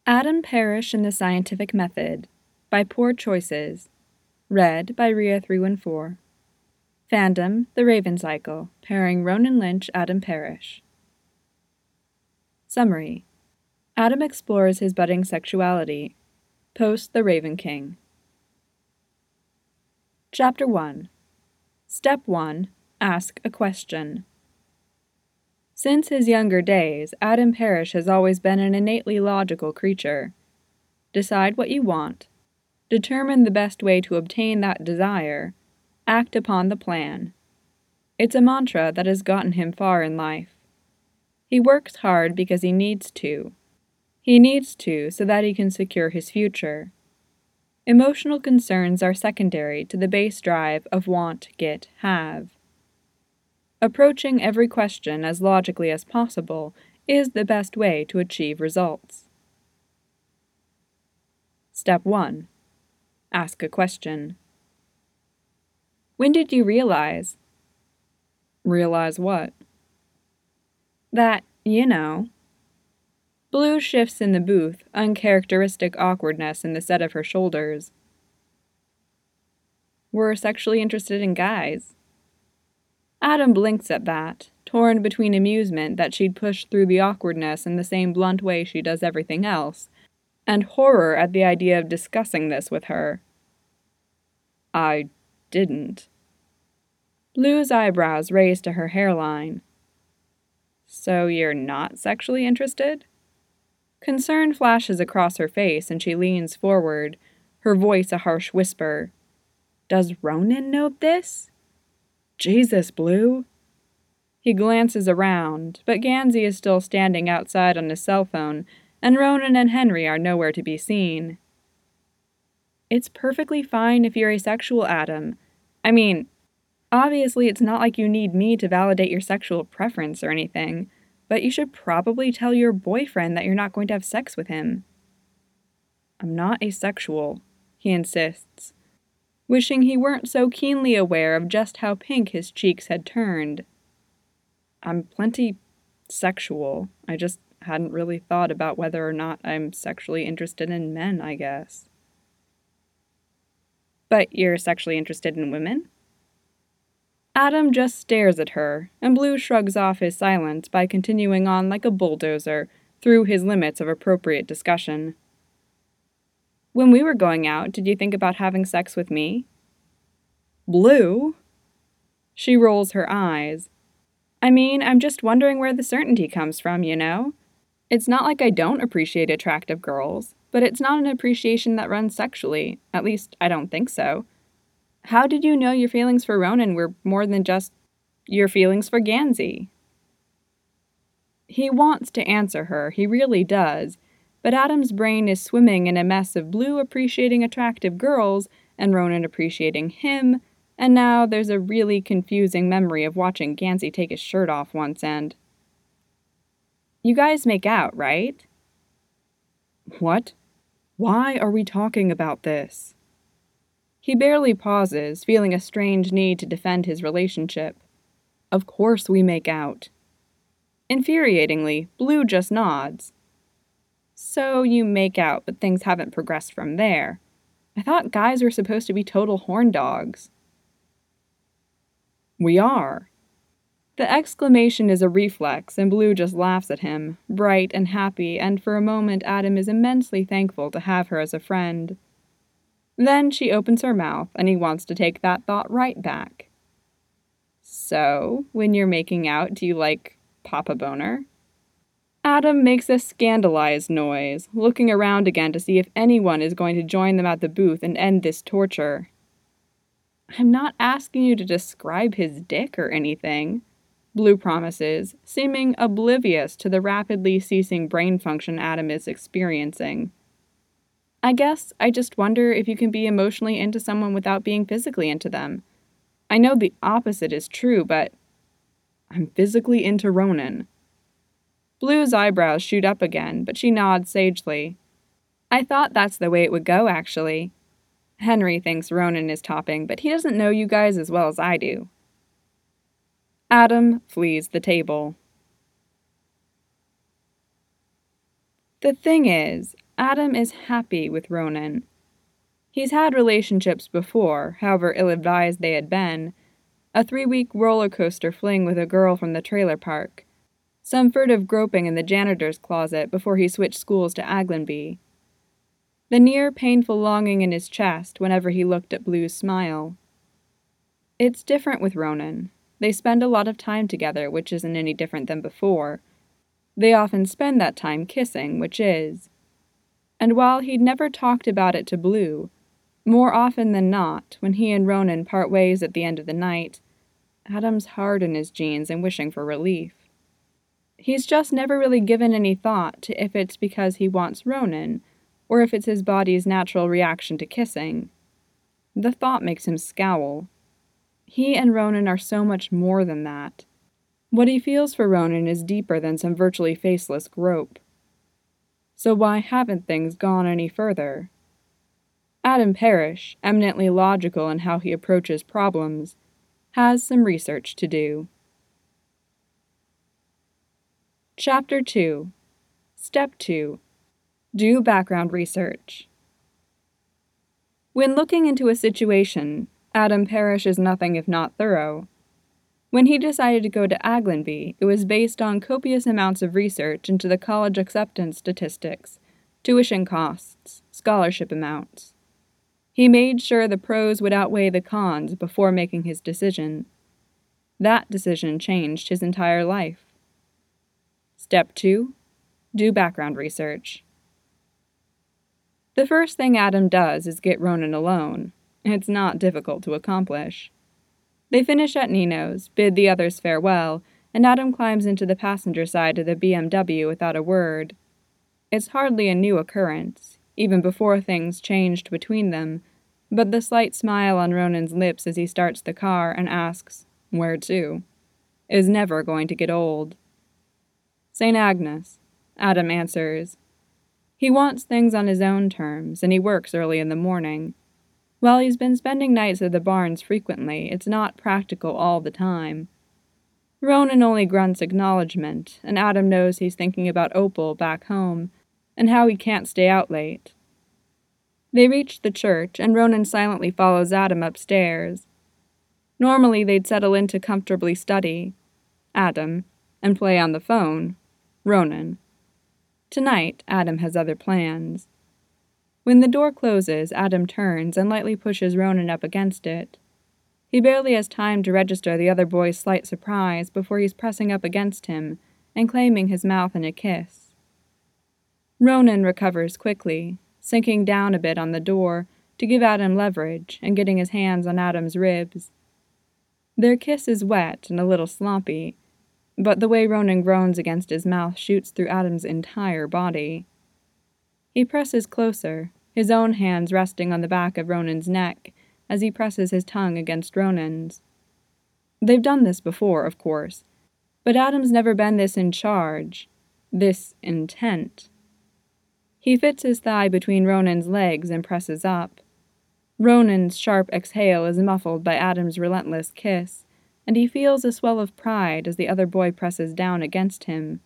Adam Parrish and the Scientific Method by Poor Choices. Read by Ria314. Fandom, The Raven Cycle, pairing Ronan Lynch, Adam Parrish. Summary. Adam explores his budding sexuality. Post The Raven King. Chapter 1. Step 1. Ask a question. Since his younger days, Adam Parrish has always been an innately logical creature. Decide what you want. Determine the best way to obtain that desire. Act upon the plan. It's a mantra that has gotten him far in life. He works hard because he needs to. He needs to so that he can secure his future. Emotional concerns are secondary to the base drive of want, get, have. Approaching every question as logically as possible is the best way to achieve results. Step 1. Ask a question. When did you realize? Realize what? That, Blue shifts in the booth, uncharacteristic awkwardness in the set of her shoulders. We're sexually interested in guys. Adam blinks at that, torn between amusement that she'd pushed through the awkwardness in the same blunt way she does everything else, and horror at the idea of discussing this with her. I didn't. Blue's eyebrows raised to her hairline. So you're not sexually interested? Concern flashes across her face and she leans forward, her voice a harsh whisper. Does Ronan know this? Jesus, Blue. He glances around, but Gansey is still standing outside on his cell phone, and Ronan and Henry are nowhere to be seen. It's perfectly fine if you're asexual, Adam. I mean, obviously it's not like you need me to validate your sexual preference or anything, but you should probably tell your boyfriend that you're not going to have sex with him. I'm not asexual, he insists, wishing he weren't so keenly aware of just how pink his cheeks had turned. I'm plenty sexual. I just hadn't really thought about whether or not I'm sexually interested in men, I guess. But you're sexually interested in women? Adam just stares at her, and Blue shrugs off his silence by continuing on like a bulldozer through his limits of appropriate discussion. When we were going out, did you think about having sex with me? Blue? She rolls her eyes. I mean, I'm just wondering where the certainty comes from, It's not like I don't appreciate attractive girls, but it's not an appreciation that runs sexually. At least, I don't think so. How did you know your feelings for Ronan were more than just your feelings for Gansey? He wants to answer her, he really does, but Adam's brain is swimming in a mess of Blue appreciating attractive girls and Ronan appreciating him, and now there's a really confusing memory of watching Gansey take his shirt off once and... You guys make out, right? What? Why are we talking about this? He barely pauses, feeling a strange need to defend his relationship. Of course we make out. Infuriatingly, Blue just nods. So you make out, but things haven't progressed from there. I thought guys were supposed to be total horn dogs. We are. The exclamation is a reflex, and Blue just laughs at him, bright and happy, and for a moment Adam is immensely thankful to have her as a friend. Then she opens her mouth, and he wants to take that thought right back. So, when you're making out, do you, pop a boner? Adam makes a scandalized noise, looking around again to see if anyone is going to join them at the booth and end this torture. I'm not asking you to describe his dick or anything, Blue promises, seeming oblivious to the rapidly ceasing brain function Adam is experiencing. I guess I just wonder if you can be emotionally into someone without being physically into them. I know the opposite is true, but I'm physically into Ronan. Blue's eyebrows shoot up again, but she nods sagely. I thought that's the way it would go, actually. Henry thinks Ronan is topping, but he doesn't know you guys as well as I do. Adam flees the table. The thing is, Adam is happy with Ronan. He's had relationships before, however ill-advised they had been. A 3-week roller coaster fling with a girl from the trailer park. Some furtive groping in the janitor's closet before he switched schools to Aglenby. The near painful longing in his chest whenever he looked at Blue's smile. It's different with Ronan. They spend a lot of time together, which isn't any different than before. They often spend that time kissing, which is. And while he'd never talked about it to Blue, more often than not, when he and Ronan part ways at the end of the night, Adam's hard in his jeans and wishing for relief. He's just never really given any thought to if it's because he wants Ronan, or if it's his body's natural reaction to kissing. The thought makes him scowl. He and Ronan are so much more than that. What he feels for Ronan is deeper than some virtually faceless grope. So why haven't things gone any further? Adam Parrish, eminently logical in how he approaches problems, has some research to do. Chapter 2. Step 2. Do background research. When looking into a situation, Adam Parrish is nothing if not thorough. When he decided to go to Aglenby, it was based on copious amounts of research into the college acceptance statistics, tuition costs, scholarship amounts. He made sure the pros would outweigh the cons before making his decision. That decision changed his entire life. Step 2. Do background research. The first thing Adam does is get Ronan alone. It's not difficult to accomplish. They finish at Nino's, bid the others farewell, and Adam climbs into the passenger side of the BMW without a word. It's hardly a new occurrence, even before things changed between them, but the slight smile on Ronan's lips as he starts the car and asks, "Where to?" is never going to get old. "St. Agnes," Adam answers. He wants things on his own terms, and he works early in the morning. While he's been spending nights at the Barns frequently, it's not practical all the time. Ronan only grunts acknowledgement, and Adam knows he's thinking about Opal back home, and how he can't stay out late. They reach the church, and Ronan silently follows Adam upstairs. Normally they'd settle in to comfortably study, Adam, and play on the phone, Ronan. Tonight, Adam has other plans. When the door closes, Adam turns and lightly pushes Ronan up against it. He barely has time to register the other boy's slight surprise before he's pressing up against him and claiming his mouth in a kiss. Ronan recovers quickly, sinking down a bit on the door to give Adam leverage and getting his hands on Adam's ribs. Their kiss is wet and a little sloppy, but the way Ronan groans against his mouth shoots through Adam's entire body. He presses closer, his own hands resting on the back of Ronan's neck as he presses his tongue against Ronan's. They've done this before, of course, but Adam's never been this in charge, this intent. He fits his thigh between Ronan's legs and presses up. Ronan's sharp exhale is muffled by Adam's relentless kiss, and he feels a swell of pride as the other boy presses down against him.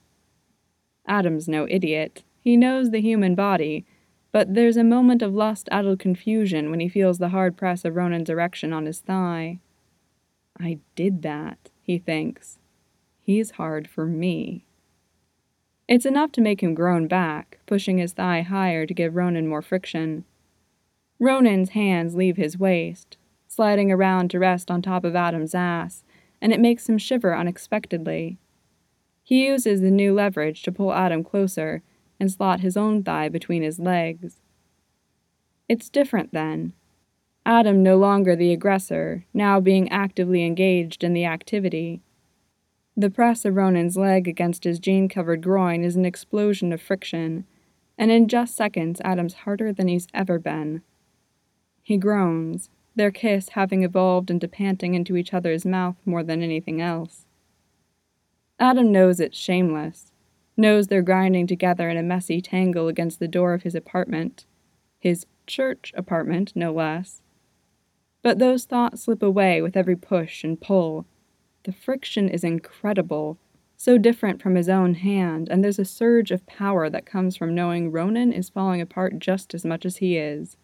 Adam's no idiot. He knows the human body, but there's a moment of lust-addled confusion when he feels the hard press of Ronan's erection on his thigh. I did that, he thinks. He's hard for me. It's enough to make him groan back, pushing his thigh higher to give Ronan more friction. Ronan's hands leave his waist, sliding around to rest on top of Adam's ass, and it makes him shiver unexpectedly. He uses the new leverage to pull Adam closer and slot his own thigh between his legs. It's different then. Adam no longer the aggressor, now being actively engaged in the activity. The press of Ronan's leg against his jean-covered groin is an explosion of friction, and in just seconds Adam's harder than he's ever been. He groans, their kiss having evolved into panting into each other's mouth more than anything else. Adam knows it's shameless, knows they're grinding together in a messy tangle against the door of his apartment. His church apartment, no less. But those thoughts slip away with every push and pull. The friction is incredible, so different from his own hand, and there's a surge of power that comes from knowing Ronan is falling apart just as much as he is.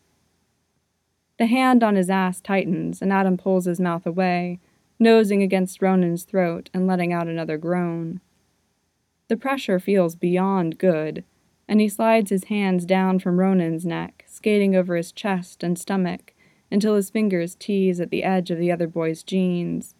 The hand on his ass tightens, and Adam pulls his mouth away, nosing against Ronan's throat and letting out another groan. The pressure feels beyond good, and he slides his hands down from Ronan's neck, skating over his chest and stomach, until his fingers tease at the edge of the other boy's jeans.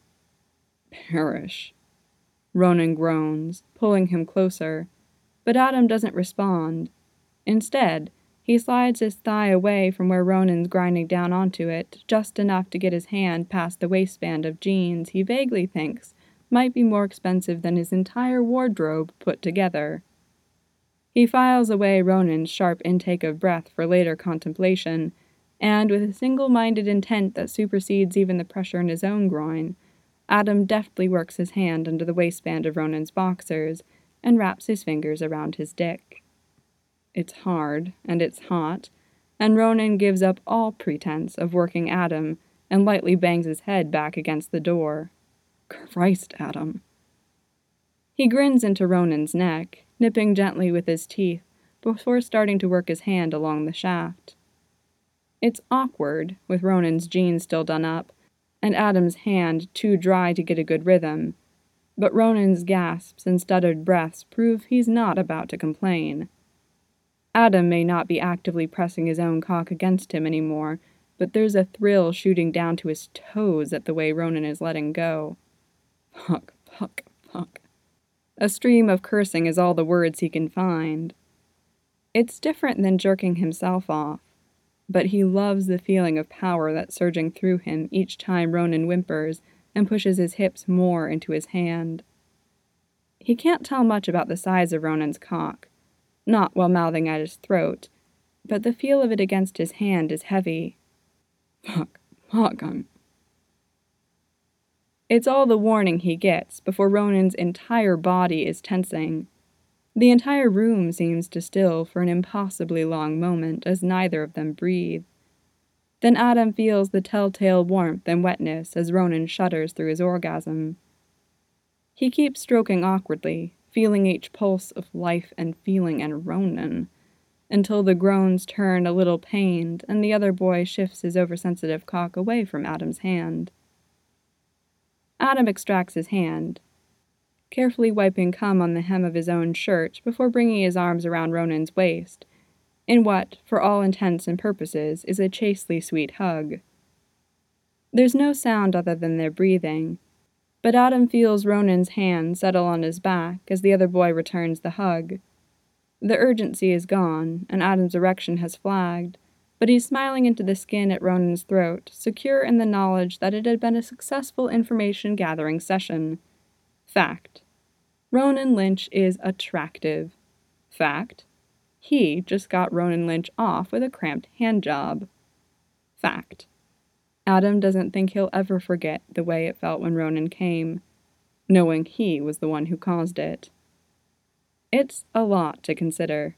Perish. Ronan groans, pulling him closer, but Adam doesn't respond. Instead, he slides his thigh away from where Ronan's grinding down onto it, just enough to get his hand past the waistband of jeans he vaguely thinks might be more expensive than his entire wardrobe put together. He files away Ronan's sharp intake of breath for later contemplation, and with a single-minded intent that supersedes even the pressure in his own groin, Adam deftly works his hand under the waistband of Ronan's boxers and wraps his fingers around his dick. It's hard, and it's hot, and Ronan gives up all pretense of working Adam and lightly bangs his head back against the door. Christ, Adam. He grins into Ronan's neck, nipping gently with his teeth before starting to work his hand along the shaft. It's awkward, with Ronan's jeans still done up, and Adam's hand too dry to get a good rhythm, but Ronan's gasps and stuttered breaths prove he's not about to complain. Adam may not be actively pressing his own cock against him anymore, but there's a thrill shooting down to his toes at the way Ronan is letting go. Fuck, fuck, fuck. A stream of cursing is all the words he can find. It's different than jerking himself off, but he loves the feeling of power that's surging through him each time Ronan whimpers and pushes his hips more into his hand. He can't tell much about the size of Ronan's cock, not while mouthing at his throat, but the feel of it against his hand is heavy. Fuck, It's all the warning he gets before Ronan's entire body is tensing. The entire room seems to still for an impossibly long moment as neither of them breathe. Then Adam feels the telltale warmth and wetness as Ronan shudders through his orgasm. He keeps stroking awkwardly, feeling each pulse of life and feeling and Ronan, until the groans turn a little pained and the other boy shifts his oversensitive cock away from Adam's hand. Adam extracts his hand, carefully wiping cum on the hem of his own shirt before bringing his arms around Ronan's waist, in what, for all intents and purposes, is a chastely sweet hug. There's no sound other than their breathing, but Adam feels Ronan's hand settle on his back as the other boy returns the hug. The urgency is gone, and Adam's erection has flagged, but he's smiling into the skin at Ronan's throat, secure in the knowledge that it had been a successful information-gathering session. Fact. Ronan Lynch is attractive. Fact. He just got Ronan Lynch off with a cramped handjob. Fact. Adam doesn't think he'll ever forget the way it felt when Ronan came, knowing he was the one who caused it. It's a lot to consider.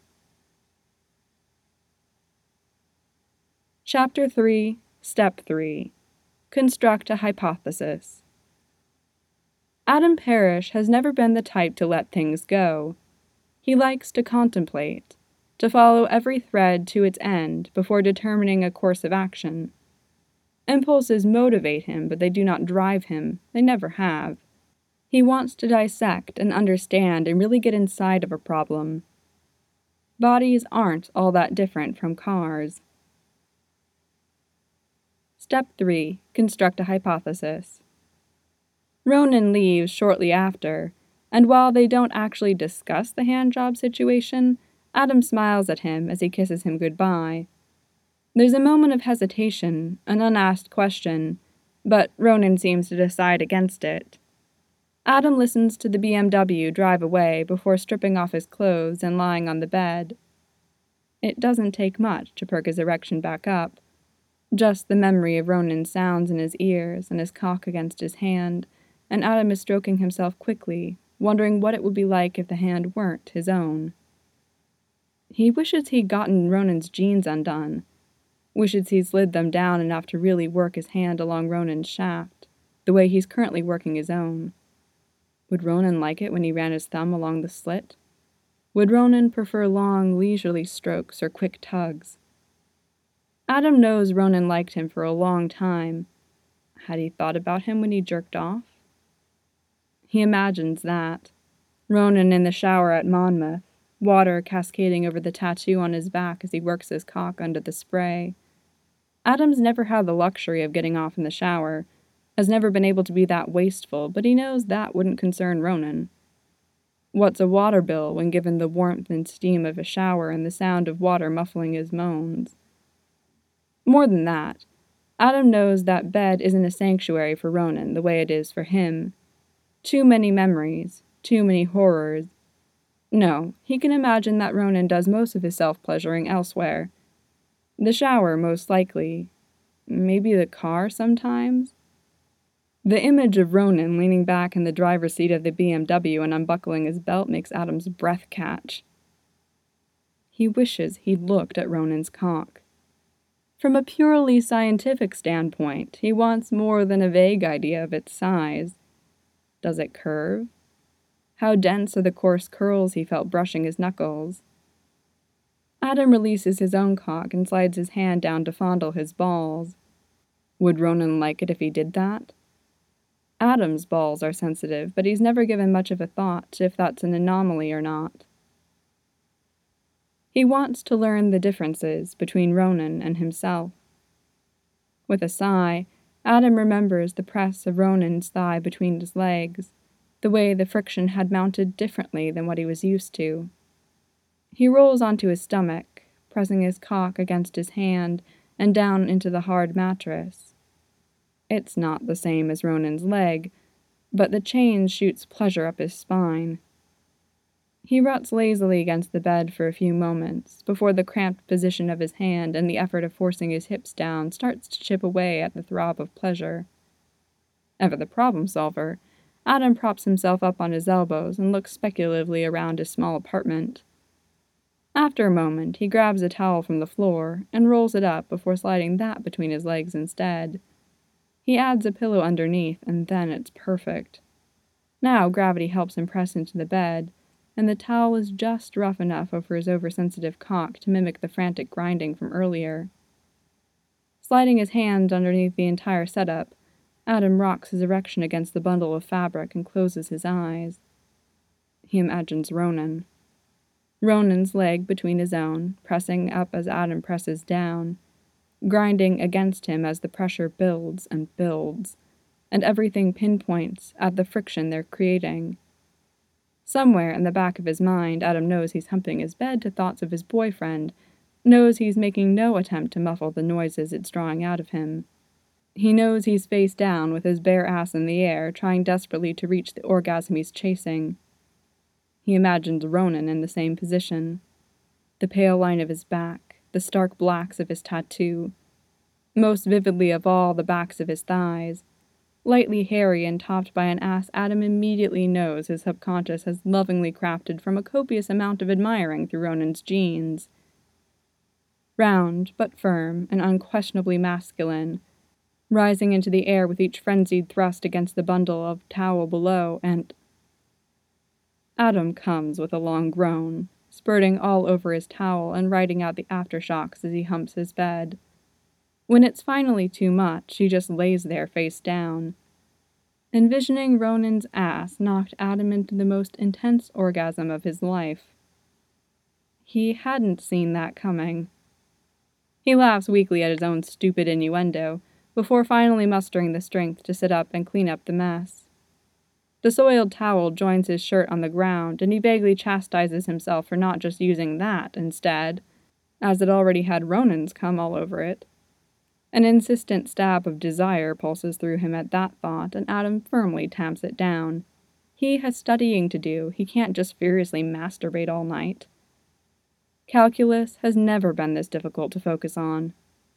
Chapter 3, Step 3. Construct a hypothesis. Adam Parrish has never been the type to let things go. He likes to contemplate, to follow every thread to its end before determining a course of action. Impulses motivate him, but they do not drive him. They never have. He wants to dissect and understand and really get inside of a problem. Bodies aren't all that different from cars. Step 3. Construct a hypothesis. Ronan leaves shortly after, and while they don't actually discuss the handjob situation, Adam smiles at him as he kisses him goodbye. There's a moment of hesitation, an unasked question, but Ronan seems to decide against it. Adam listens to the BMW drive away before stripping off his clothes and lying on the bed. It doesn't take much to perk his erection back up. Just the memory of Ronan's sounds in his ears and his cock against his hand, and Adam is stroking himself quickly, wondering what it would be like if the hand weren't his own. He wishes he'd gotten Ronan's jeans undone. Wishes he'd slid them down enough to really work his hand along Ronan's shaft, the way he's currently working his own. Would Ronan like it when he ran his thumb along the slit? Would Ronan prefer long, leisurely strokes or quick tugs? Adam knows Ronan liked him for a long time. Had he thought about him when he jerked off? He imagines that. Ronan in the shower at Monmouth, water cascading over the tattoo on his back as he works his cock under the spray. Adam's never had the luxury of getting off in the shower, has never been able to be that wasteful, but he knows that wouldn't concern Ronan. What's a water bill when given the warmth and steam of a shower and the sound of water muffling his moans? More than that, Adam knows that bed isn't a sanctuary for Ronan the way it is for him. Too many memories, too many horrors. No, he can imagine that Ronan does most of his self-pleasuring elsewhere. The shower, most likely. Maybe the car sometimes? The image of Ronan leaning back in the driver's seat of the BMW and unbuckling his belt makes Adam's breath catch. He wishes he'd looked at Ronan's cock. From a purely scientific standpoint, he wants more than a vague idea of its size. Does it curve? How dense are the coarse curls he felt brushing his knuckles? Adam releases his own cock and slides his hand down to fondle his balls. Would Ronan like it if he did that? Adam's balls are sensitive, but he's never given much of a thought to if that's an anomaly or not. He wants to learn the differences between Ronan and himself. With a sigh, Adam remembers the press of Ronan's thigh between his legs, the way the friction had mounted differently than what he was used to. He rolls onto his stomach, pressing his cock against his hand and down into the hard mattress. It's not the same as Ronan's leg, but the change shoots pleasure up his spine. He rots lazily against the bed for a few moments, before the cramped position of his hand and the effort of forcing his hips down starts to chip away at the throb of pleasure. Ever the problem solver, Adam props himself up on his elbows and looks speculatively around his small apartment. After a moment, he grabs a towel from the floor and rolls it up before sliding that between his legs instead. He adds a pillow underneath, and then it's perfect. Now gravity helps him press into the bed, and the towel is just rough enough over his oversensitive cock to mimic the frantic grinding from earlier. Sliding his hand underneath the entire setup, Adam rocks his erection against the bundle of fabric and closes his eyes. He imagines Ronan. Ronan's leg between his own, pressing up as Adam presses down, grinding against him as the pressure builds, and everything pinpoints at the friction they're creating. Somewhere in the back of his mind, Adam knows he's humping his bed to thoughts of his boyfriend, knows he's making no attempt to muffle the noises it's drawing out of him. He knows he's face down with his bare ass in the air, trying desperately to reach the orgasm he's chasing. He imagines Ronan in the same position. The pale line of his back, the stark blacks of his tattoo. Most vividly of all, the backs of his thighs. Lightly hairy and topped by an ass Adam immediately knows his subconscious has lovingly crafted from a copious amount of admiring through Ronan's genes. Round, but firm, and unquestionably masculine, rising into the air with each frenzied thrust against the bundle of towel below, and Adam comes with a long groan, spurting all over his towel and riding out the aftershocks as he humps his bed. When it's finally too much, he just lays there face down. Envisioning Ronan's ass knocked Adam into the most intense orgasm of his life. He hadn't seen that coming. He laughs weakly at his own stupid innuendo, before finally mustering the strength to sit up and clean up the mess. The soiled towel joins his shirt on the ground, and he vaguely chastises himself for not just using that instead, as it already had Ronan's cum all over it. An insistent stab of desire pulses through him at that thought, and Adam firmly tamps it down. He has studying to do. He can't just furiously masturbate all night. Calculus has never been this difficult to focus on.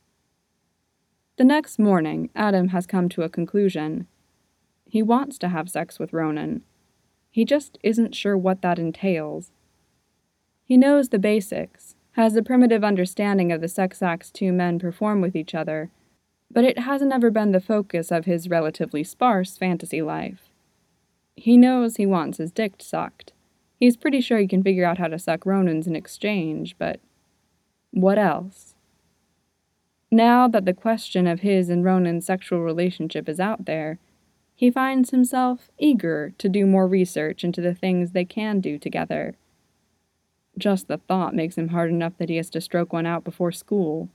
The next morning, Adam has come to a conclusion. He wants to have sex with Ronan. He just isn't sure what that entails. He knows the basics, has a primitive understanding of the sex acts two men perform with each other, but it hasn't ever been the focus of his relatively sparse fantasy life. He knows he wants his dick sucked. He's pretty sure he can figure out how to suck Ronan's in exchange, but what else? Now that the question of his and Ronan's sexual relationship is out there, he finds himself eager to do more research into the things they can do together. Just the thought makes him hard enough that he has to stroke one out before school.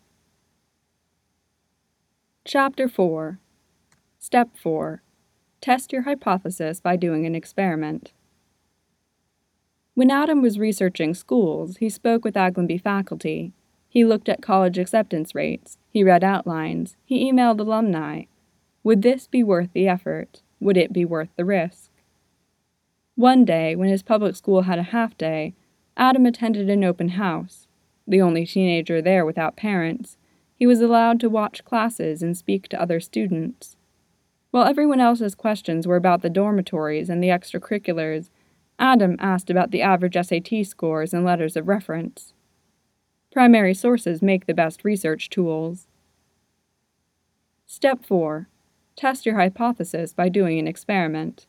Chapter 4. Step 4. Test your hypothesis by doing an experiment. When Adam was researching schools, he spoke with Aglenby faculty. He looked at college acceptance rates. He read outlines. He emailed alumni. Would this be worth the effort? Would it be worth the risk? One day, when his public school had a half-day, Adam attended an open house. The only teenager there without parents, he was allowed to watch classes and speak to other students. While everyone else's questions were about the dormitories and the extracurriculars, Adam asked about the average SAT scores and letters of reference. Primary sources make the best research tools. Step 4. Test your hypothesis by doing an experiment.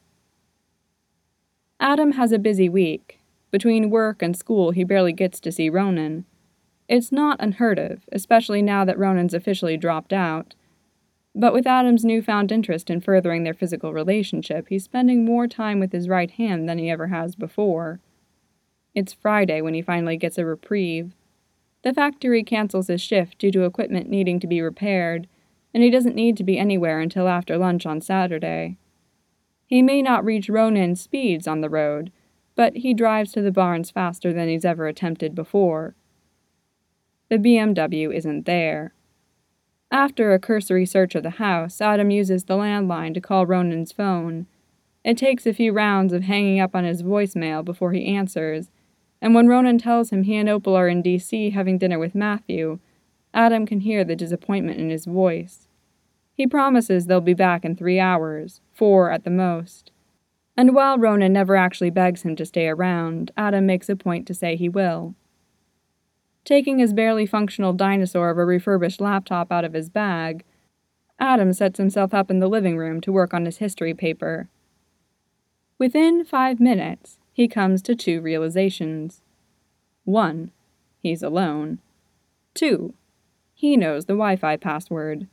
Adam has a busy week. Between work and school, he barely gets to see Ronan. It's not unheard of, especially now that Ronan's officially dropped out. But with Adam's newfound interest in furthering their physical relationship, he's spending more time with his right hand than he ever has before. It's Friday when he finally gets a reprieve. The factory cancels his shift due to equipment needing to be repaired, and he doesn't need to be anywhere until after lunch on Saturday. He may not reach Ronan's speeds on the road, but he drives to the barns faster than he's ever attempted before. The BMW isn't there. After a cursory search of the house, Adam uses the landline to call Ronan's phone. It takes a few rounds of hanging up on his voicemail before he answers, and when Ronan tells him he and Opal are in D.C. having dinner with Matthew, Adam can hear the disappointment in his voice. He promises they'll be back in 3 hours, 4 at the most. And while Ronan never actually begs him to stay around, Adam makes a point to say he will. Taking his barely functional dinosaur of a refurbished laptop out of his bag, Adam sets himself up in the living room to work on his history paper. Within 5 minutes, he comes to 2 realizations. 1. He's alone. 2. He knows the Wi-Fi password.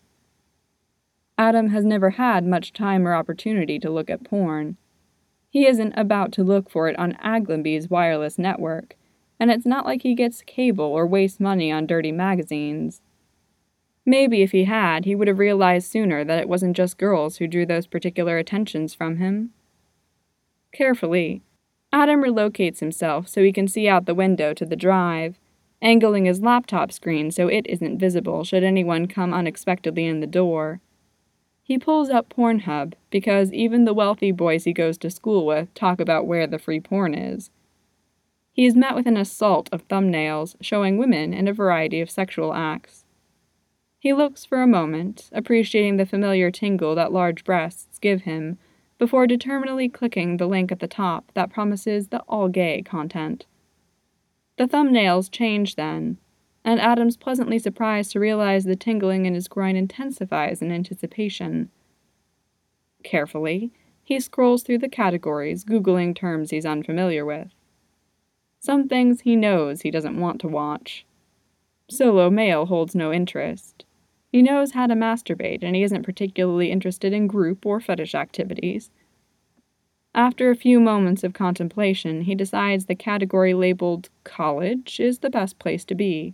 Adam has never had much time or opportunity to look at porn. He isn't about to look for it on Aglenby's wireless network, and it's not like he gets cable or wastes money on dirty magazines. Maybe if he had, he would have realized sooner that it wasn't just girls who drew those particular attentions from him. Carefully, Adam relocates himself so he can see out the window to the drive, angling his laptop screen so it isn't visible should anyone come unexpectedly in the door. He pulls up Pornhub because even the wealthy boys he goes to school with talk about where the free porn is. He is met with an assault of thumbnails showing women in a variety of sexual acts. He looks for a moment, appreciating the familiar tingle that large breasts give him, before determinedly clicking the link at the top that promises the all-gay content. The thumbnails change then, and Adam's pleasantly surprised to realize the tingling in his groin intensifies in anticipation. Carefully, he scrolls through the categories, Googling terms he's unfamiliar with. Some things he knows he doesn't want to watch. Solo male holds no interest. He knows how to masturbate, and he isn't particularly interested in group or fetish activities. After a few moments of contemplation, he decides the category labeled college is the best place to be.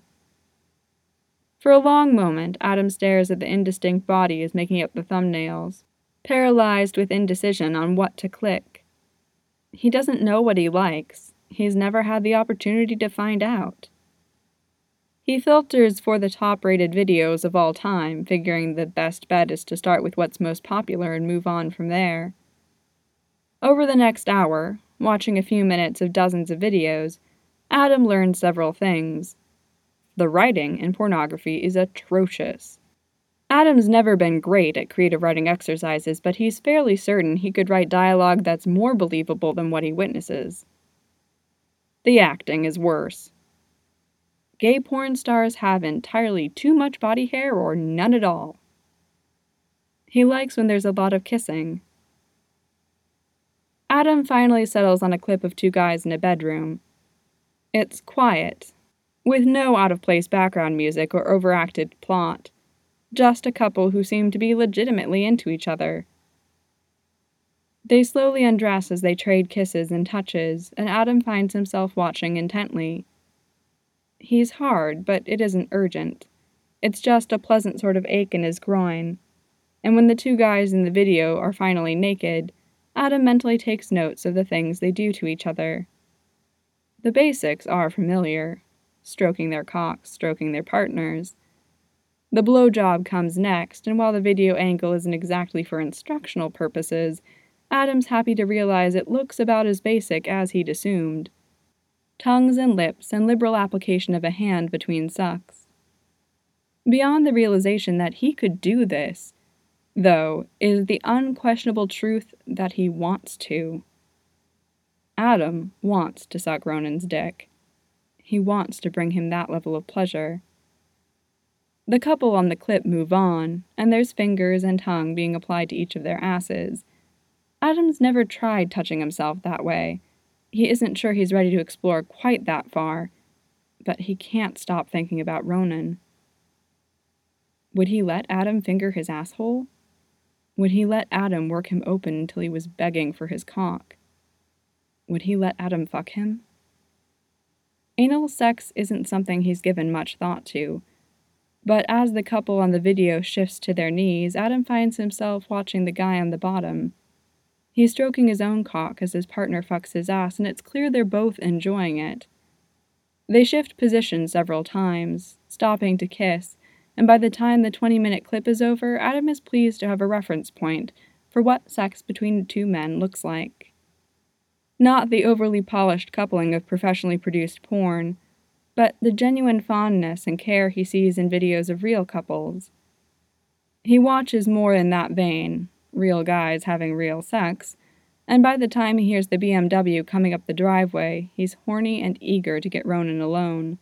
For a long moment, Adam stares at the indistinct bodies making up the thumbnails, paralyzed with indecision on what to click. He doesn't know what he likes. He's never had the opportunity to find out. He filters for the top-rated videos of all time, figuring the best bet is to start with what's most popular and move on from there. Over the next hour, watching a few minutes of dozens of videos, Adam learned several things. The writing in pornography is atrocious. Adam's never been great at creative writing exercises, but he's fairly certain he could write dialogue that's more believable than what he witnesses. The acting is worse. Gay porn stars have entirely too much body hair or none at all. He likes when there's a lot of kissing. Adam finally settles on a clip of two guys in a bedroom. It's quiet, with no out-of-place background music or overacted plot. Just a couple who seem to be legitimately into each other. They slowly undress as they trade kisses and touches, and Adam finds himself watching intently. He's hard, but it isn't urgent. It's just a pleasant sort of ache in his groin. And when the two guys in the video are finally naked, Adam mentally takes notes of the things they do to each other. The basics are familiar. Stroking their cocks, stroking their partners. The blowjob comes next, and while the video angle isn't exactly for instructional purposes, Adam's happy to realize it looks about as basic as he'd assumed. Tongues and lips and liberal application of a hand between sucks. Beyond the realization that he could do this, though, is the unquestionable truth that he wants to. Adam wants to suck Ronan's dick. He wants to bring him that level of pleasure. The couple on the clip move on, and there's fingers and tongue being applied to each of their asses. Adam's never tried touching himself that way. He isn't sure he's ready to explore quite that far, but he can't stop thinking about Ronan. Would he let Adam finger his asshole? Would he let Adam work him open until he was begging for his cock? Would he let Adam fuck him? Anal sex isn't something he's given much thought to, but as the couple on the video shifts to their knees, Adam finds himself watching the guy on the bottom. He's stroking his own cock as his partner fucks his ass, and it's clear they're both enjoying it. They shift position several times, stopping to kiss, and by the time the 20-minute clip is over, Adam is pleased to have a reference point for what sex between the two men looks like. Not the overly polished coupling of professionally produced porn, but the genuine fondness and care he sees in videos of real couples. He watches more in that vein, real guys having real sex, and by the time he hears the BMW coming up the driveway, he's horny and eager to get Ronan alone.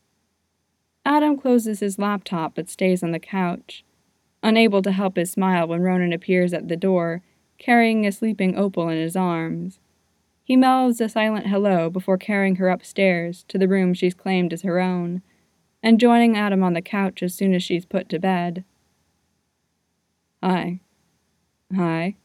Adam closes his laptop but stays on the couch, unable to help his smile when Ronan appears at the door, carrying a sleeping Opal in his arms. He mouths a silent hello before carrying her upstairs to the room she's claimed as her own, and joining Adam on the couch as soon as she's put to bed. Hi. Hi.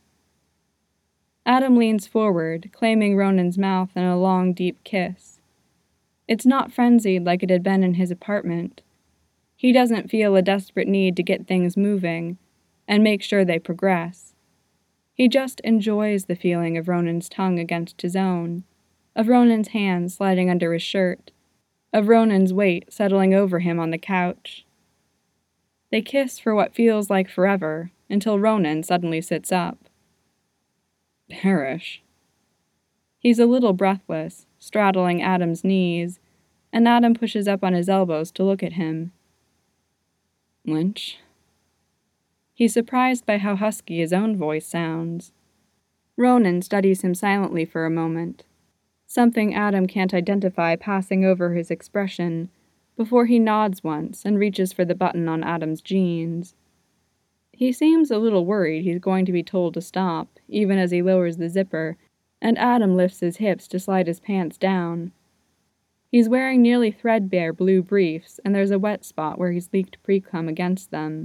Adam leans forward, claiming Ronan's mouth in a long, deep kiss. It's not frenzied like it had been in his apartment. He doesn't feel a desperate need to get things moving and make sure they progress. He just enjoys the feeling of Ronan's tongue against his own, of Ronan's hand sliding under his shirt, of Ronan's weight settling over him on the couch. They kiss for what feels like forever, until Ronan suddenly sits up. Parrish. He's a little breathless, straddling Adam's knees, and Adam pushes up on his elbows to look at him. Lynch? He's surprised by how husky his own voice sounds. Ronan studies him silently for a moment, something Adam can't identify passing over his expression, before he nods once and reaches for the button on Adam's jeans. He seems a little worried he's going to be told to stop, even as he lowers the zipper, and Adam lifts his hips to slide his pants down. He's wearing nearly threadbare blue briefs, and there's a wet spot where he's leaked pre-cum against them.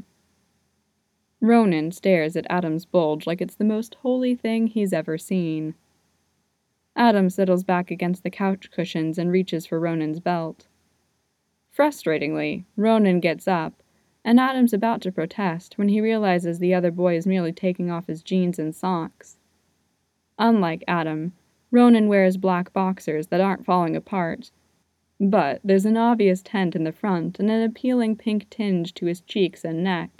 Ronan stares at Adam's bulge like it's the most holy thing he's ever seen. Adam settles back against the couch cushions and reaches for Ronan's belt. Frustratingly, Ronan gets up, and Adam's about to protest when he realizes the other boy is merely taking off his jeans and socks. Unlike Adam, Ronan wears black boxers that aren't falling apart, but there's an obvious tent in the front and an appealing pink tinge to his cheeks and neck.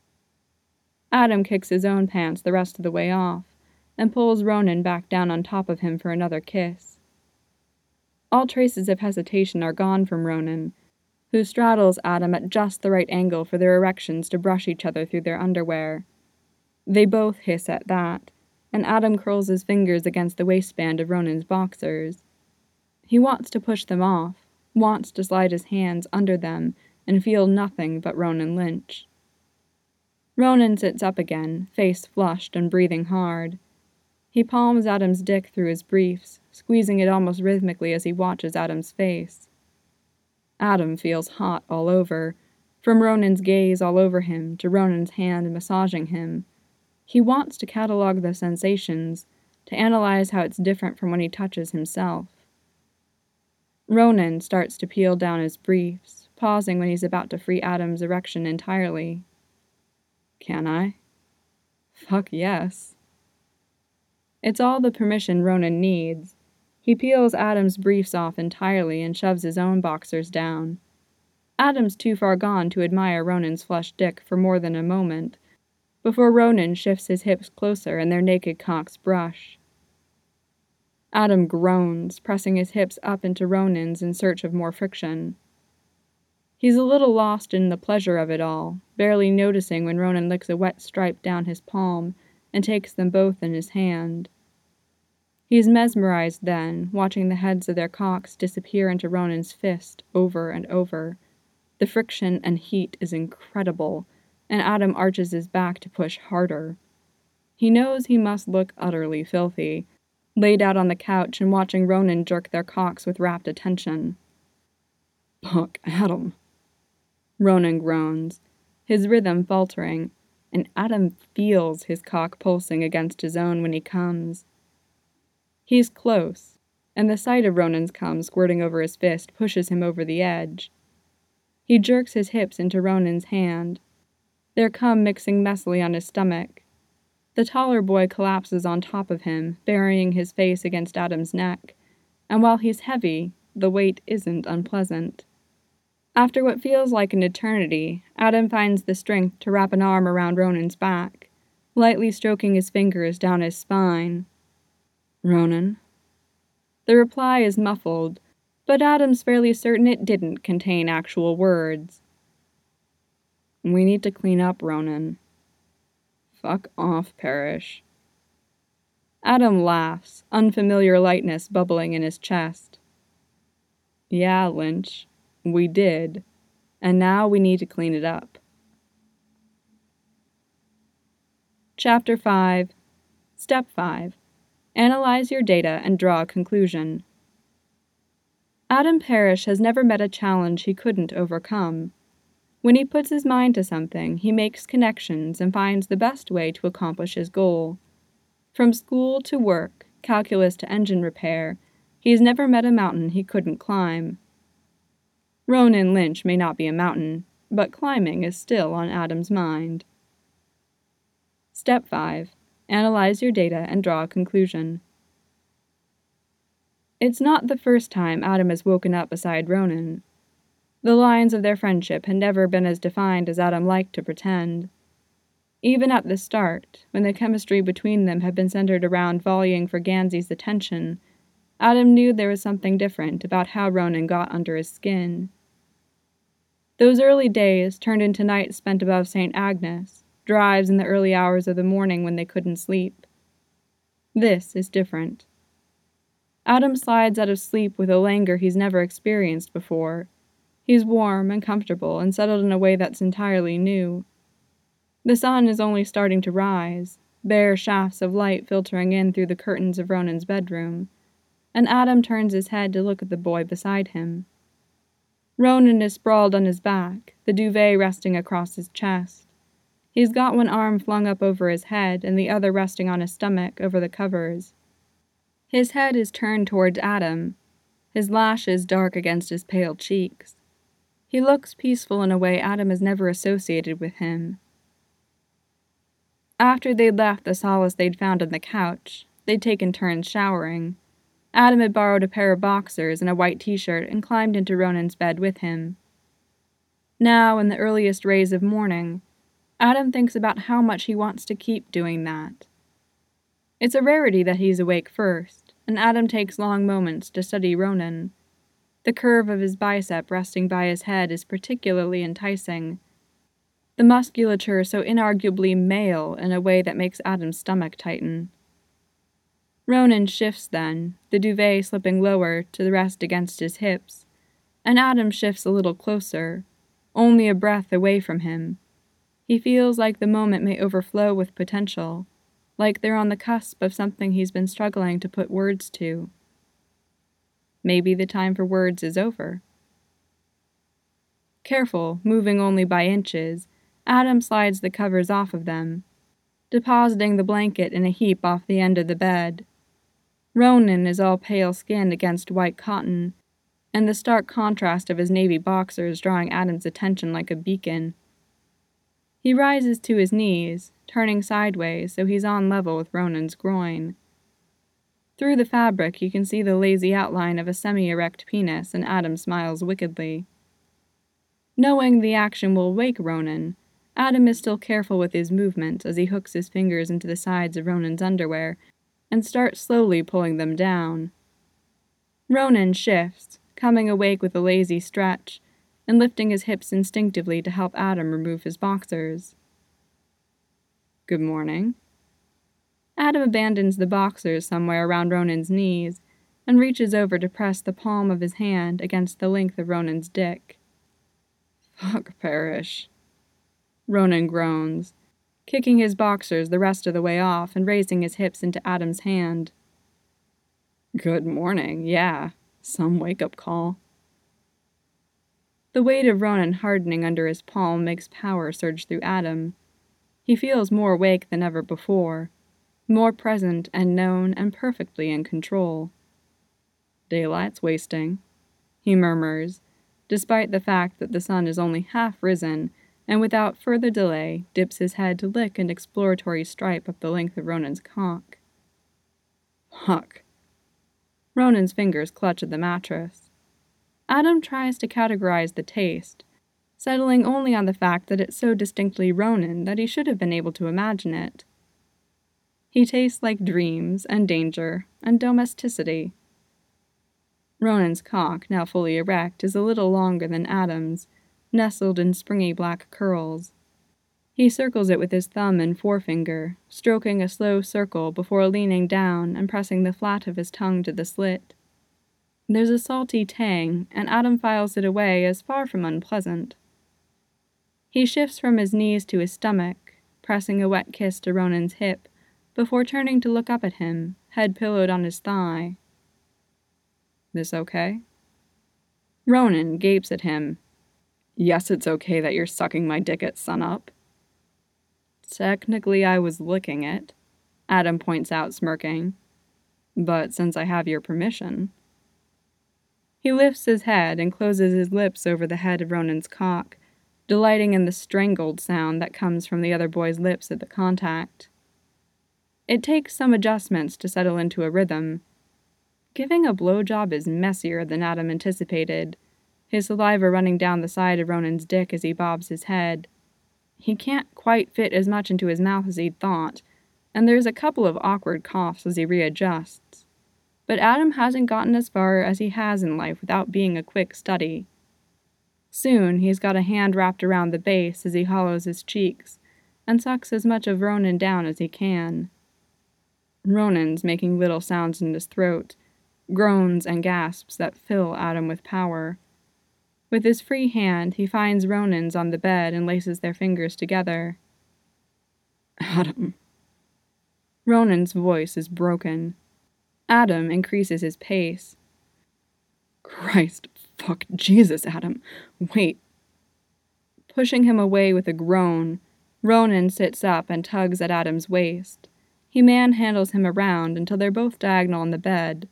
Adam kicks his own pants the rest of the way off, and pulls Ronan back down on top of him for another kiss. All traces of hesitation are gone from Ronan, who straddles Adam at just the right angle for their erections to brush each other through their underwear. They both hiss at that, and Adam curls his fingers against the waistband of Ronan's boxers. He wants to push them off, wants to slide his hands under them and feel nothing but Ronan Lynch. Ronan sits up again, face flushed and breathing hard. He palms Adam's dick through his briefs, squeezing it almost rhythmically as he watches Adam's face. Adam feels hot all over, from Ronan's gaze all over him to Ronan's hand massaging him. He wants to catalog the sensations, to analyze how it's different from when he touches himself. Ronan starts to peel down his briefs, pausing when he's about to free Adam's erection entirely. Can I? Fuck yes. It's all the permission Ronan needs. He peels Adam's briefs off entirely and shoves his own boxers down. Adam's too far gone to admire Ronan's flushed dick for more than a moment, before Ronan shifts his hips closer and their naked cocks brush. Adam groans, pressing his hips up into Ronan's in search of more friction. He's a little lost in the pleasure of it all, barely noticing when Ronan licks a wet stripe down his palm and takes them both in his hand. He's mesmerized then, watching the heads of their cocks disappear into Ronan's fist over and over. The friction and heat is incredible, and Adam arches his back to push harder. He knows he must look utterly filthy, laid out on the couch and watching Ronan jerk their cocks with rapt attention. Fuck, Adam. Ronan groans, his rhythm faltering, and Adam feels his cock pulsing against his own when he comes. He's close, and the sight of Ronan's cum squirting over his fist pushes him over the edge. He jerks his hips into Ronan's hand, their cum mixing messily on his stomach. The taller boy collapses on top of him, burying his face against Adam's neck, and while he's heavy, the weight isn't unpleasant. After what feels like an eternity, Adam finds the strength to wrap an arm around Ronan's back, lightly stroking his fingers down his spine. Ronan? The reply is muffled, but Adam's fairly certain it didn't contain actual words. We need to clean up, Ronan. Fuck off, Parrish. Adam laughs, unfamiliar lightness bubbling in his chest. Yeah, Lynch, we did, and now we need to clean it up. Chapter 5. Step 5. Analyze your data and draw a conclusion. Adam Parrish has never met a challenge he couldn't overcome. When he puts his mind to something, he makes connections and finds the best way to accomplish his goal. From school to work, calculus to engine repair, he has never met a mountain he couldn't climb. Ronan Lynch may not be a mountain, but climbing is still on Adam's mind. Step 5. Analyze your data and draw a conclusion. It's not the first time Adam has woken up beside Ronan. The lines of their friendship had never been as defined as Adam liked to pretend. Even at the start, when the chemistry between them had been centered around volleying for Gansey's attention, Adam knew there was something different about how Ronan got under his skin. Those early days turned into nights spent above St. Agnes, drives in the early hours of the morning when they couldn't sleep. This is different. Adam slides out of sleep with a languor he's never experienced before. He's warm and comfortable and settled in a way that's entirely new. The sun is only starting to rise, bare shafts of light filtering in through the curtains of Ronan's bedroom, and Adam turns his head to look at the boy beside him. Ronan is sprawled on his back, the duvet resting across his chest. He's got one arm flung up over his head and the other resting on his stomach over the covers. His head is turned towards Adam, his lashes dark against his pale cheeks. He looks peaceful in a way Adam has never associated with him. After they'd left the solace they'd found on the couch, they'd taken turns showering. Adam had borrowed a pair of boxers and a white t-shirt and climbed into Ronan's bed with him. Now, in the earliest rays of morning, Adam thinks about how much he wants to keep doing that. It's a rarity that he's awake first, and Adam takes long moments to study Ronan. The curve of his bicep resting by his head is particularly enticing. The musculature so inarguably male in a way that makes Adam's stomach tighten. Ronan shifts then, the duvet slipping lower to rest against his hips, and Adam shifts a little closer, only a breath away from him. He feels like the moment may overflow with potential. like they're on the cusp of something he's been struggling to put words to. Maybe the time for words is over. Careful, moving only by inches, Adam slides the covers off of them, depositing the blanket in a heap off the end of the bed. Ronan is all pale skin against white cotton, and the stark contrast of his navy boxers drawing Adam's attention like a beacon. He rises to his knees, turning sideways so he's on level with Ronan's groin. Through the fabric you can see the lazy outline of a semi-erect penis, and Adam smiles wickedly. Knowing the action will wake Ronan, Adam is still careful with his movements as he hooks his fingers into the sides of Ronan's underwear and starts slowly pulling them down. Ronan shifts, coming awake with a lazy stretch, and lifting his hips instinctively to help Adam remove his boxers. Good morning. Adam abandons the boxers somewhere around Ronan's knees and reaches over to press the palm of his hand against the length of Ronan's dick. Fuck Parrish. Ronan groans, kicking his boxers the rest of the way off and raising his hips into Adam's hand. Good morning, yeah. Some wake-up call. The weight of Ronan hardening under his palm makes power surge through Adam. He feels more awake than ever before, more present and known and perfectly in control. Daylight's wasting, he murmurs, despite the fact that the sun is only half risen, and without further delay dips his head to lick an exploratory stripe up the length of Ronan's cock. Fuck. Ronan's fingers clutch at the mattress. Adam tries to categorize the taste, settling only on the fact that it's so distinctly Ronan that he should have been able to imagine it. He tastes like dreams and danger and domesticity. Ronan's cock, now fully erect, is a little longer than Adam's, nestled in springy black curls. He circles it with his thumb and forefinger, stroking a slow circle before leaning down and pressing the flat of his tongue to the slit. There's a salty tang, and Adam files it away as far from unpleasant. He shifts from his knees to his stomach, pressing a wet kiss to Ronan's hip, before turning to look up at him, head pillowed on his thigh. This okay? Ronan gapes at him. Yes, it's okay that you're sucking my dick at sunup. Technically, I was licking it, Adam points out, smirking. But since I have your permission. He lifts his head and closes his lips over the head of Ronan's cock, delighting in the strangled sound that comes from the other boy's lips at the contact. It takes some adjustments to settle into a rhythm. Giving a blowjob is messier than Adam anticipated, his saliva running down the side of Ronan's dick as he bobs his head. He can't quite fit as much into his mouth as he'd thought, and there's a couple of awkward coughs as he readjusts. But Adam hasn't gotten as far as he has in life without being a quick study. Soon he's got a hand wrapped around the base as he hollows his cheeks, and sucks as much of Ronan down as he can. Ronan's making little sounds in his throat, groans and gasps that fill Adam with power. With his free hand, he finds Ronan's on the bed and laces their fingers together. Adam. Ronan's voice is broken. Adam increases his pace. Christ, fuck, Jesus, Adam. Wait. Pushing him away with a groan, Ronan sits up and tugs at Adam's waist. He manhandles him around until they're both diagonal on the bed.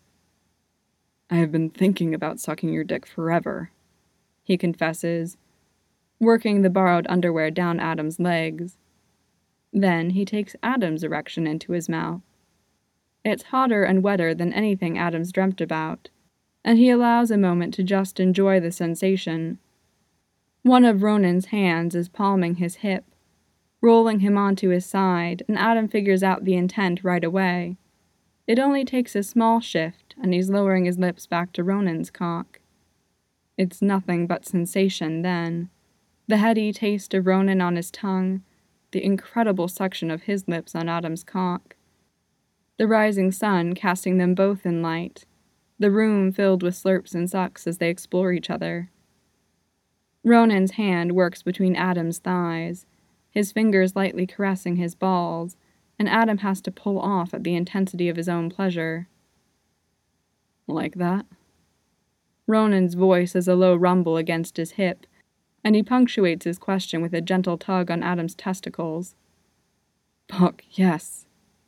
I have been thinking about sucking your dick forever, he confesses, working the borrowed underwear down Adam's legs. Then he takes Adam's erection into his mouth. It's hotter and wetter than anything Adam's dreamt about, and he allows a moment to just enjoy the sensation. One of Ronan's hands is palming his hip, rolling him onto his side, and Adam figures out the intent right away. It only takes a small shift, and he's lowering his lips back to Ronan's cock. It's nothing but sensation then. The heady taste of Ronan on his tongue, the incredible suction of his lips on Adam's cock. The rising sun casting them both in light, the room filled with slurps and sucks as they explore each other. Ronan's hand works between Adam's thighs, his fingers lightly caressing his balls, and Adam has to pull off at the intensity of his own pleasure. Like that? Ronan's voice is a low rumble against his hip, and he punctuates his question with a gentle tug on Adam's testicles. Fuck, yes.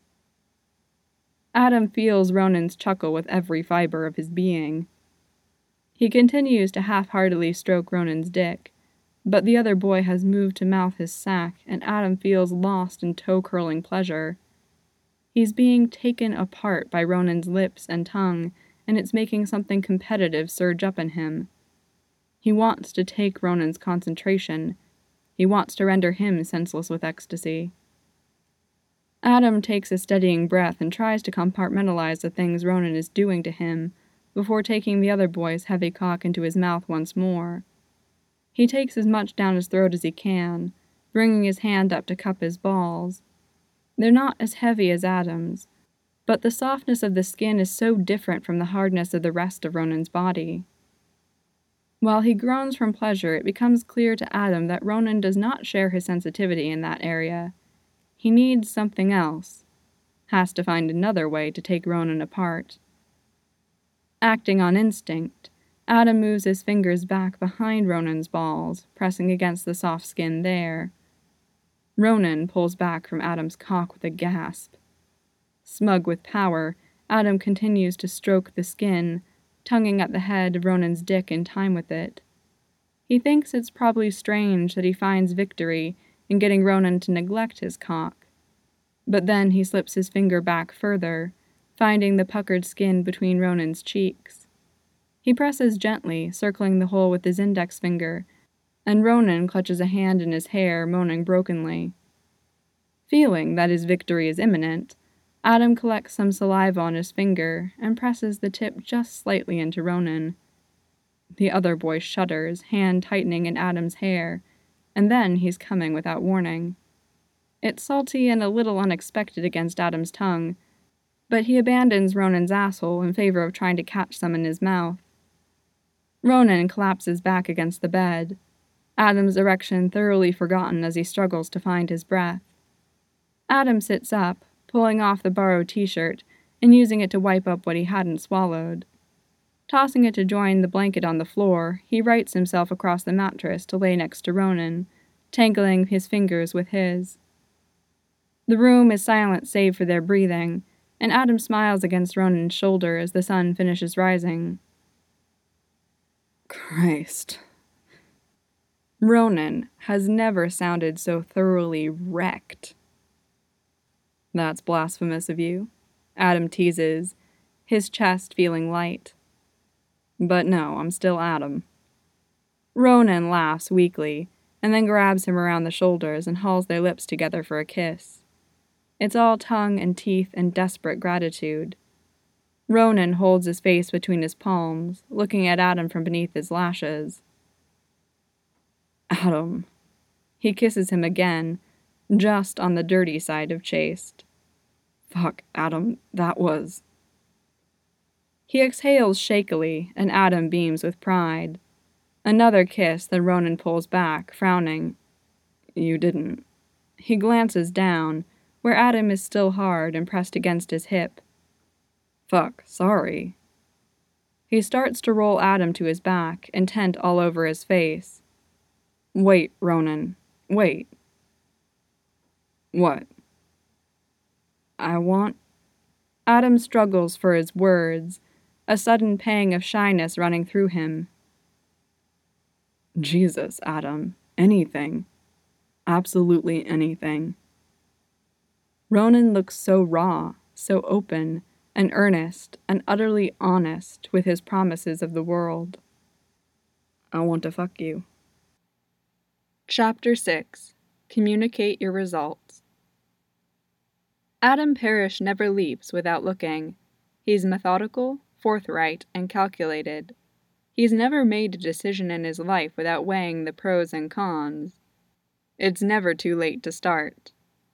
Adam feels Ronan's chuckle with every fiber of his being. He continues to half-heartedly stroke Ronan's dick, but the other boy has moved to mouth his sack, and Adam feels lost in toe-curling pleasure. He's being taken apart by Ronan's lips and tongue, and it's making something competitive surge up in him. He wants to take Ronan's concentration. He wants to render him senseless with ecstasy. Adam takes a steadying breath and tries to compartmentalize the things Ronan is doing to him before taking the other boy's heavy cock into his mouth once more. He takes as much down his throat as he can, bringing his hand up to cup his balls. They're not as heavy as Adam's, but the softness of the skin is so different from the hardness of the rest of Ronan's body. While he groans from pleasure, it becomes clear to Adam that Ronan does not share his sensitivity in that area. He needs something else. Has to find another way to take Ronan apart. Acting on instinct, Adam moves his fingers back behind Ronan's balls, pressing against the soft skin there. Ronan pulls back from Adam's cock with a gasp. Smug with power, Adam continues to stroke the skin, tonguing at the head of Ronan's dick in time with it. He thinks it's probably strange that he finds victory in getting Ronan to neglect his cock. But then he slips his finger back further, finding the puckered skin between Ronan's cheeks. He presses gently, circling the hole with his index finger, and Ronan clutches a hand in his hair, moaning brokenly. Feeling that his victory is imminent, Adam collects some saliva on his finger and presses the tip just slightly into Ronan. The other boy shudders, hand tightening in Adam's hair, and then he's coming without warning. It's salty and a little unexpected against Adam's tongue, but he abandons Ronan's asshole in favor of trying to catch some in his mouth. Ronan collapses back against the bed, Adam's erection thoroughly forgotten as he struggles to find his breath. Adam sits up, pulling off the borrowed t-shirt and using it to wipe up what he hadn't swallowed. Tossing it to join the blanket on the floor, he rights himself across the mattress to lay next to Ronan, tangling his fingers with his. The room is silent save for their breathing, and Adam smiles against Ronan's shoulder as the sun finishes rising. Christ. Ronan has never sounded so thoroughly wrecked. That's blasphemous of you, Adam teases, his chest feeling light. But no, I'm still Adam. Ronan laughs weakly, and then grabs him around the shoulders and hauls their lips together for a kiss. It's all tongue and teeth and desperate gratitude. Ronan holds his face between his palms, looking at Adam from beneath his lashes. Adam. He kisses him again, just on the dirty side of chaste. Fuck, Adam, that was... He exhales shakily, and Adam beams with pride. Another kiss, then Ronan pulls back, frowning. You didn't. He glances down, where Adam is still hard and pressed against his hip. Fuck, sorry. He starts to roll Adam to his back, intent all over his face. Wait, Ronan. Wait. What? I want... Adam struggles for his words, a sudden pang of shyness running through him. Jesus, Adam. Anything. Absolutely anything. Ronan looks so raw, so open, and earnest, and utterly honest with his promises of the world. I want to fuck you. Chapter 6. Communicate your results. Adam Parrish never leaps without looking. He's methodical, forthright, and calculated. He's never made a decision in his life without weighing the pros and cons. It's never too late to start.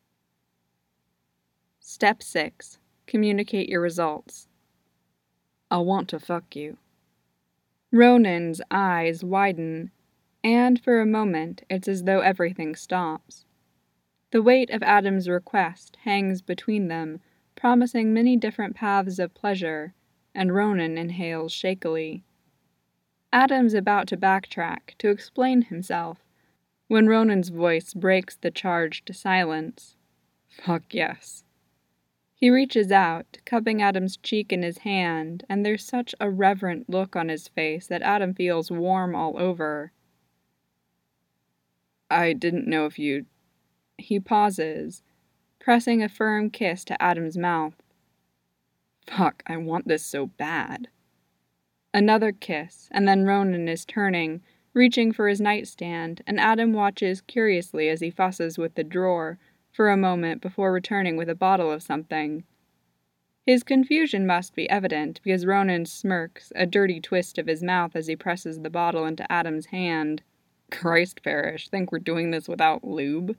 Step 6. Communicate your results. I want to fuck you. Ronan's eyes widen, and for a moment it's as though everything stops. The weight of Adam's request hangs between them, promising many different paths of pleasure, and Ronan inhales shakily. Adam's about to backtrack, to explain himself, when Ronan's voice breaks the charged silence. Fuck yes. He reaches out, cupping Adam's cheek in his hand, and there's such a reverent look on his face that Adam feels warm all over. I didn't know if you'd... He pauses, pressing a firm kiss to Adam's mouth. Fuck, I want this so bad. Another kiss, and then Ronan is turning, reaching for his nightstand, and Adam watches curiously as he fusses with the drawer for a moment before returning with a bottle of something. His confusion must be evident, because Ronan smirks, a dirty twist of his mouth as he presses the bottle into Adam's hand. Christ, Parrish, think we're doing this without lube?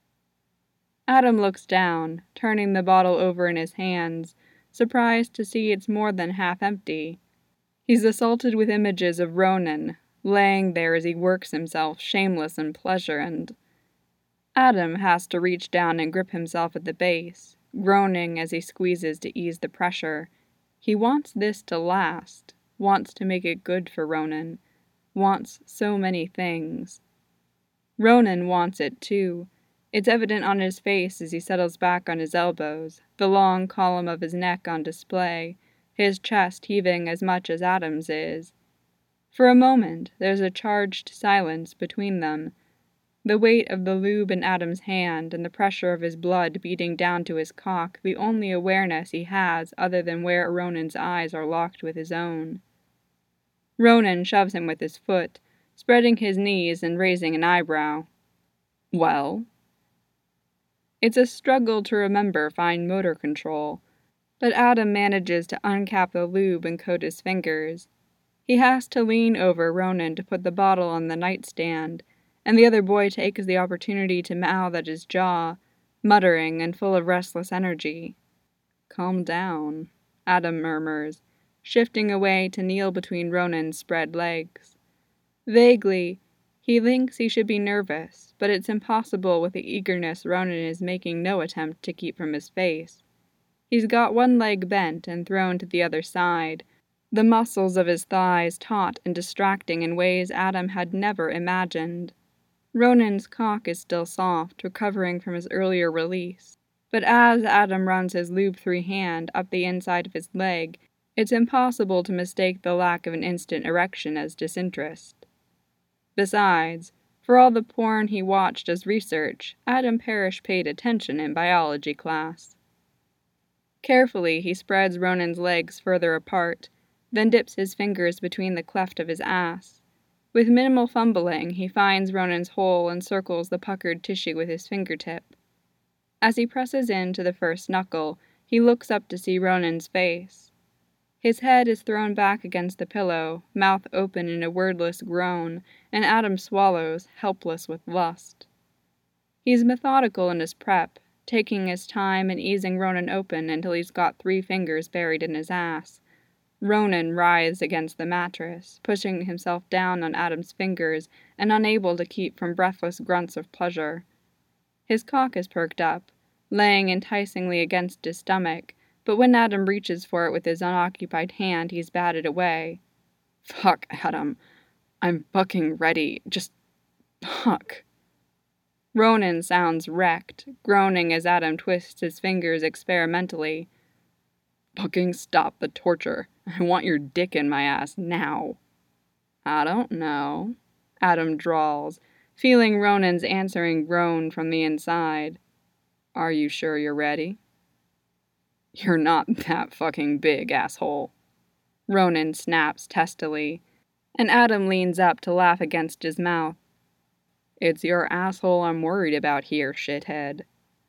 Adam looks down, turning the bottle over in his hands, surprised to see it's more than half empty. He's assaulted with images of Ronan, laying there as he works himself, shameless in pleasure, and Adam has to reach down and grip himself at the base, groaning as he squeezes to ease the pressure. He wants this to last, wants to make it good for Ronan, wants so many things. Ronan wants it too. It's evident on his face as he settles back on his elbows, the long column of his neck on display, his chest heaving as much as Adam's is. For a moment, there's a charged silence between them, the weight of the lube in Adam's hand and the pressure of his blood beating down to his cock the only awareness he has other than where Ronan's eyes are locked with his own. Ronan shoves him with his foot, spreading his knees and raising an eyebrow. Well? It's a struggle to remember fine motor control, but Adam manages to uncap the lube and coat his fingers. He has to lean over Ronan to put the bottle on the nightstand, and the other boy takes the opportunity to mouth at his jaw, muttering and full of restless energy. Calm down, Adam murmurs, shifting away to kneel between Ronan's spread legs. Vaguely, he thinks he should be nervous, but it's impossible with the eagerness Ronan is making no attempt to keep from his face. He's got one leg bent and thrown to the other side, the muscles of his thighs taut and distracting in ways Adam had never imagined. Ronan's cock is still soft, recovering from his earlier release, but as Adam runs his lube-free hand up the inside of his leg, it's impossible to mistake the lack of an instant erection as disinterest. Besides, for all the porn he watched as research, Adam Parrish paid attention in biology class. Carefully, he spreads Ronan's legs further apart, then dips his fingers between the cleft of his ass. With minimal fumbling, he finds Ronan's hole and circles the puckered tissue with his fingertip. As he presses in to the first knuckle, he looks up to see Ronan's face. His head is thrown back against the pillow, mouth open in a wordless groan, and Adam swallows, helpless with lust. He's methodical in his prep, taking his time and easing Ronan open until he's got 3 fingers buried in his ass. Ronan writhes against the mattress, pushing himself down on Adam's fingers and unable to keep from breathless grunts of pleasure. His cock is perked up, laying enticingly against his stomach, but when Adam reaches for it with his unoccupied hand, he's batted away. Fuck, Adam. I'm fucking ready. Just... fuck. Ronan sounds wrecked, groaning as Adam twists his fingers experimentally. Fucking stop the torture. I want your dick in my ass now. I don't know, Adam drawls, feeling Ronan's answering groan from the inside. Are you sure you're ready? You're not that fucking big, asshole. Ronan snaps testily, and Adam leans up to laugh against his mouth. It's your asshole I'm worried about here, shithead.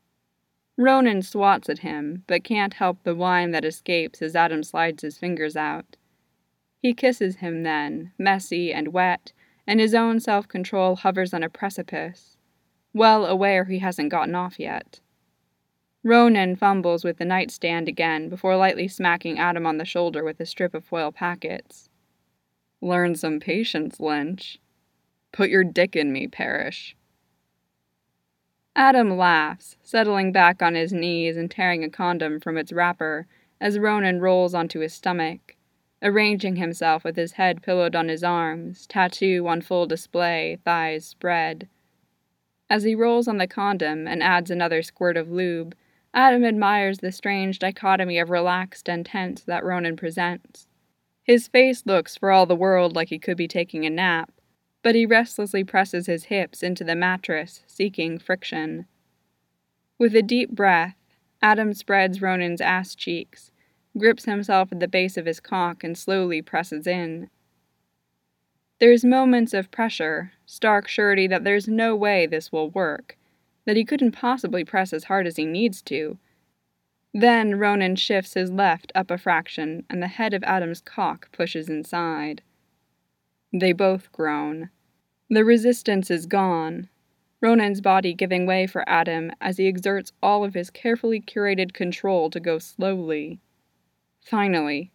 Ronan swats at him, but can't help the whine that escapes as Adam slides his fingers out. He kisses him then, messy and wet, and his own self-control hovers on a precipice, well aware he hasn't gotten off yet. Ronan fumbles with the nightstand again before lightly smacking Adam on the shoulder with a strip of foil packets. Learn some patience, Lynch. Put your dick in me, Parrish. Adam laughs, settling back on his knees and tearing a condom from its wrapper as Ronan rolls onto his stomach, arranging himself with his head pillowed on his arms, tattoo on full display, thighs spread. As he rolls on the condom and adds another squirt of lube, Adam admires the strange dichotomy of relaxed and tense that Ronan presents. His face looks for all the world like he could be taking a nap, but he restlessly presses his hips into the mattress, seeking friction. With a deep breath, Adam spreads Ronan's ass cheeks, grips himself at the base of his cock, and slowly presses in. There's moments of pressure, stark surety that there's no way this will work, that he couldn't possibly press as hard as he needs to. Then Ronan shifts his left up a fraction, and the head of Adam's cock pushes inside. They both groan. The resistance is gone, Ronan's body giving way for Adam as he exerts all of his carefully curated control to go slowly. Finally,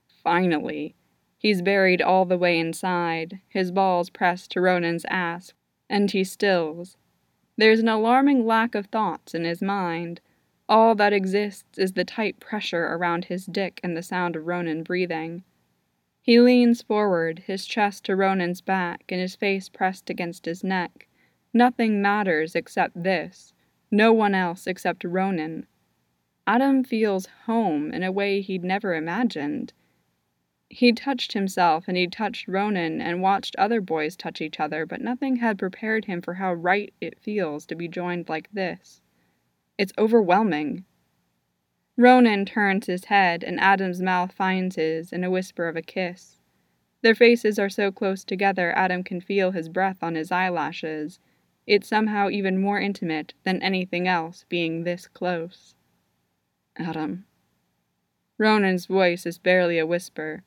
he's buried all the way inside, his balls pressed to Ronan's ass, and he stills. There's an alarming lack of thoughts in his mind. All that exists is the tight pressure around his dick and the sound of Ronan breathing. He leans forward, his chest to Ronan's back and his face pressed against his neck. Nothing matters except this. No one else except Ronan. Adam feels home in a way he'd never imagined. He'd touched himself and he'd touched Ronan and watched other boys touch each other, but nothing had prepared him for how right it feels to be joined like this. It's overwhelming. Ronan turns his head, and Adam's mouth finds his in a whisper of a kiss. Their faces are so close together Adam can feel his breath on his eyelashes. It's somehow even more intimate than anything else being this close. Adam. Ronan's voice is barely a whisper.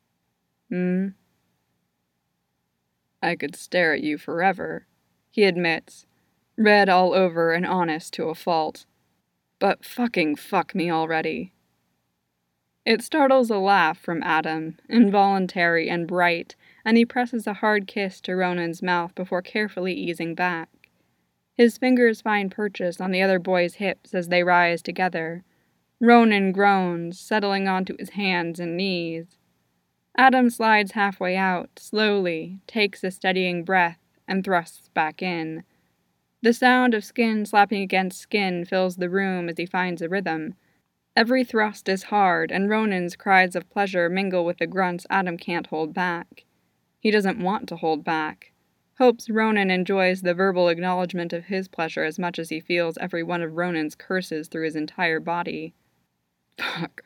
I could stare at you forever, he admits, red all over and honest to a fault. But fucking fuck me already. It startles a laugh from Adam, involuntary and bright, and he presses a hard kiss to Ronan's mouth before carefully easing back. His fingers find purchase on the other boy's hips as they rise together. Ronan groans, settling onto his hands and knees. Adam slides halfway out, slowly, takes a steadying breath, and thrusts back in. The sound of skin slapping against skin fills the room as he finds a rhythm. Every thrust is hard, and Ronan's cries of pleasure mingle with the grunts Adam can't hold back. He doesn't want to hold back. Hopes Ronan enjoys the verbal acknowledgement of his pleasure as much as he feels every one of Ronan's curses through his entire body. Fuck.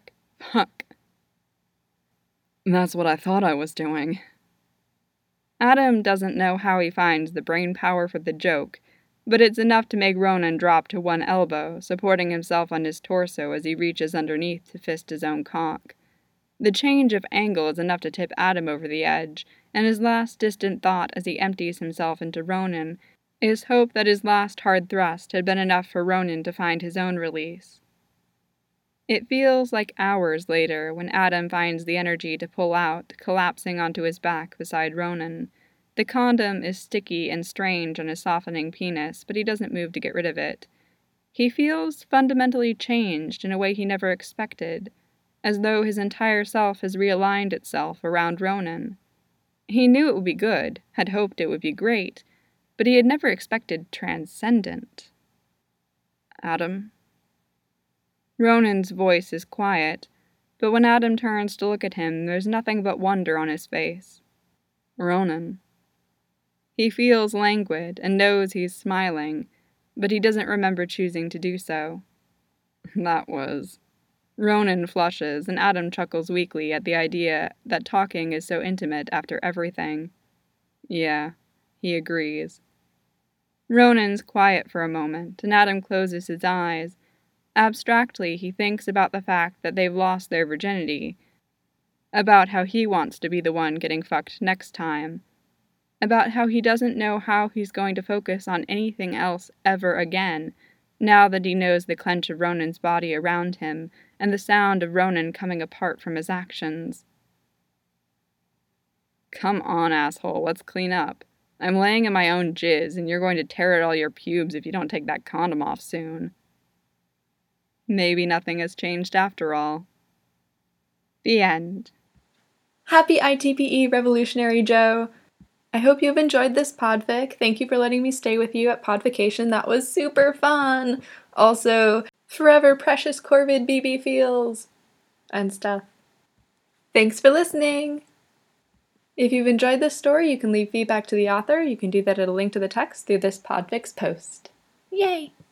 That's what I thought I was doing. Adam doesn't know how he finds the brain power for the joke, but it's enough to make Ronan drop to one elbow, supporting himself on his torso as he reaches underneath to fist his own cock. The change of angle is enough to tip Adam over the edge, and his last distant thought as he empties himself into Ronan is hope that his last hard thrust had been enough for Ronan to find his own release. It feels like hours later when Adam finds the energy to pull out, collapsing onto his back beside Ronan. The condom is sticky and strange on his softening penis, but he doesn't move to get rid of it. He feels fundamentally changed in a way he never expected, as though his entire self has realigned itself around Ronan. He knew it would be good, had hoped it would be great, but he had never expected transcendent. Adam. Ronan's voice is quiet, but when Adam turns to look at him, there's nothing but wonder on his face. Ronan. He feels languid and knows he's smiling, but he doesn't remember choosing to do so. That was... Ronan flushes, and Adam chuckles weakly at the idea that talking is so intimate after everything. Yeah, he agrees. Ronan's quiet for a moment, and Adam closes his eyes. Abstractly, he thinks about the fact that they've lost their virginity, about how he wants to be the one getting fucked next time, about how he doesn't know how he's going to focus on anything else ever again, now that he knows the clench of Ronan's body around him and the sound of Ronan coming apart from his actions. Come on, asshole, let's clean up, I'm laying in my own jizz, and you're going to tear at all your pubes if you don't take that condom off soon. Maybe nothing has changed after all. The end. Happy ITPE Revolutionary Joe! I hope you've enjoyed this podfic. Thank you for letting me stay with you at Podfication. That was super fun! Also, forever precious Corvid BB feels! And stuff. Thanks for listening! If you've enjoyed this story, you can leave feedback to the author. You can do that at a link to the text through this podfic's post. Yay!